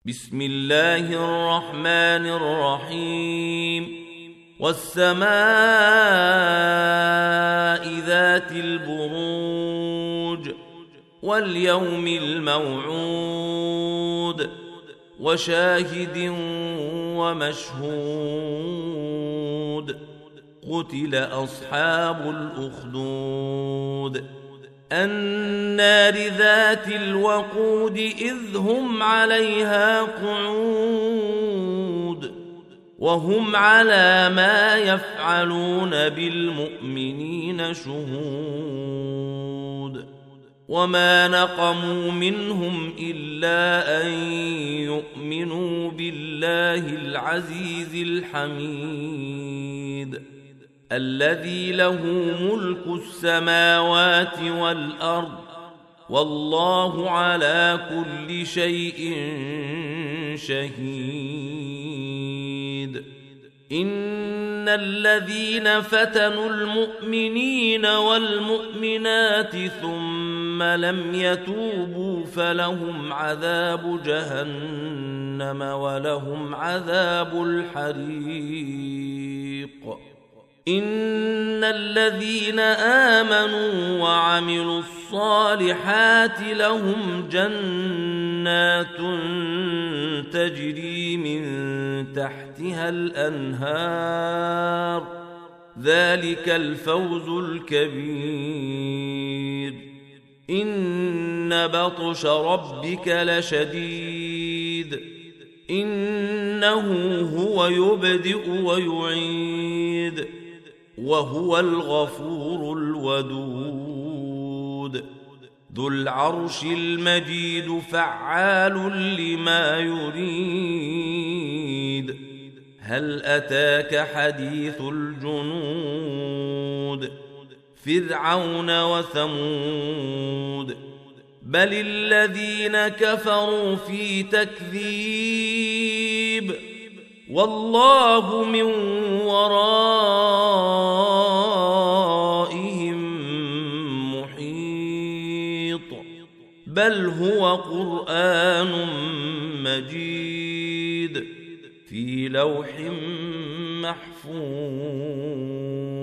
بسم الله الرحمن الرحيم والسماء ذات البروج واليوم الموعود وشاهد ومشهود قتل أصحاب الأخدود النار ذات الوقود إذ هم عليها قعود وهم على ما يفعلون بالمؤمنين شهود وما نقموا منهم إلا أن يؤمنوا بالله العزيز الحميد الذي له ملك السماوات والأرض والله على كل شيء شهيد إن الذين فتنوا المؤمنين والمؤمنات ثم لم يتوبوا فلهم عذاب جهنم ولهم عذاب الحريق إن الذين آمنوا وعملوا الصالحات لهم جنات تجري من تحتها الأنهار ذلك الفوز الكبير إن بطش ربك لشديد إنه هو يبدئ ويعيد وهو الغفور الودود ذو العرش المجيد فعال لما يريد هل أتاك حديث الجنود فرعون وثمود بل الذين كفروا في تكذيب والله من ورائهم محيط بل هو قرآن مجيد في لوح محفوظ.